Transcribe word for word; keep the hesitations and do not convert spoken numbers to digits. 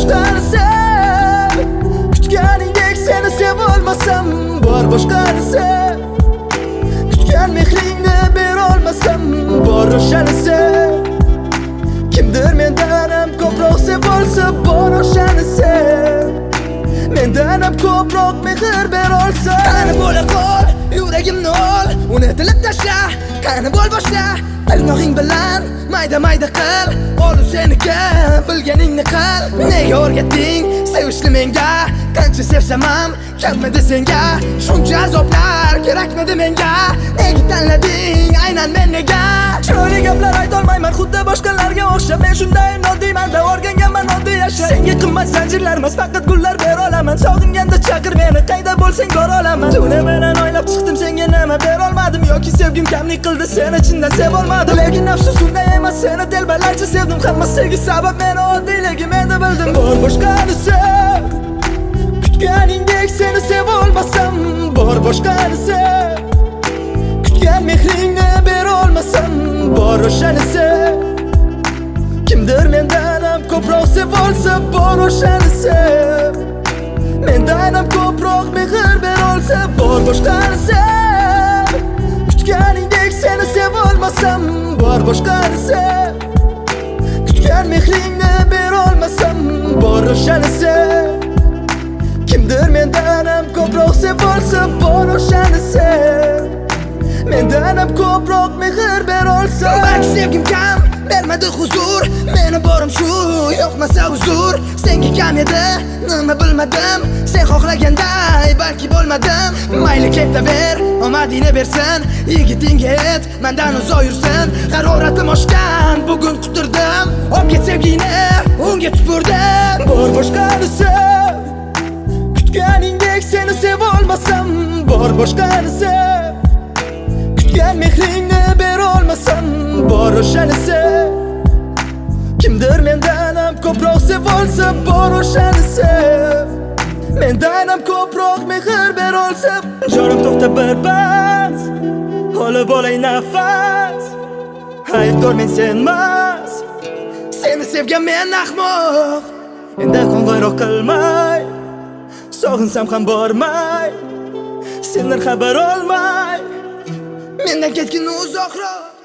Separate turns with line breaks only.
boshqarisi. Kutganingdek seni sevolmasam bor boshqarisi. Kutgan mehringni berolmasam bor o'shanisi. Kimdir mendan ham ko'proq sevolsa bor o'shanisi. Mendan ham ko'proq mehr berolsa. Qani bo'la qol, yuragimni ol, uni tilib tashla. Qani bo'l boshla, tirnog'ing bilan mayda mayda qil. Ol seniki, bilganingni qil. Nega o'rgatding sevishni menga? Qancha sevsam ham kelmadi senga. Shuncha azoblar kerakmidi menga? Nega tanlading aynan men nega? Chiroyli gaplar aytolmayman xuddi boshqalarga o'xshab. Men shunday noddiyman-da, o'rganganman oddiy yashab. Senga qimmat zanjirlar emas, faqat gullar bera olaman. Sog'inganda chaqir meni, qayda bo'lsang bora olaman. Tuni bilan o'ylab chiqdim, senga nima bera olmadim yoki sevgim kamlik qildi, seni chindan sevolmadim. Lekin afsus unday emas, seni telbalarcha sevdim. Hamma sevgi sabab meni oddiyligim endi bildim. Bor boshqarisi. Kutganingdek seni sevolmasam bor boshqarisi. Kutgan mehringni bera olmasam bor o'shanisi. Kimdir mendan ham ko'proq sevolsa bor o'shanisi. Mendan ham ko'proq mehr bera olsa bor boshqarisi. Kutganingdek seni sevolmasam bor boshqarisi. Kutgan mehringni bera olmasam bor o'shanisi. Kimdir mendan ham ko'proq sevolsa bor o'shanisi. Mendan ham ko'proq mehr bera olsa. Balki sevgim kam bermadi huzur, meni borim shu yo'qmasa uzr. Senga kam edi, nima bilmadim. Sen xohlaganday balki bo'lmadim. Mayli ketaver, omadingni bersin. Yigitingga ayt, mendan uzoq yursin. Haroratim oshgan, bugun quturdim. Olib ket sevgini, unga tupurdim. Bor boshqarisi. Kutganingdek seni sevolmasam bor boshqarisi. Kutgan mehringni bera olmasam bor o'shanisi. Kimdir mendan ham ko'proq sevolsa bor o'shanisi. Mendan ham ko'proq mehr bera olsa. Jonim to'xta birpas, olib olay nafas. Aybdor men senmas, seni sevgan men ahmoq. Endi qo'ng'iroq qilmay, sog'insam ham bormay, sendan xabar olmay, mendan ketgin uzoqroq.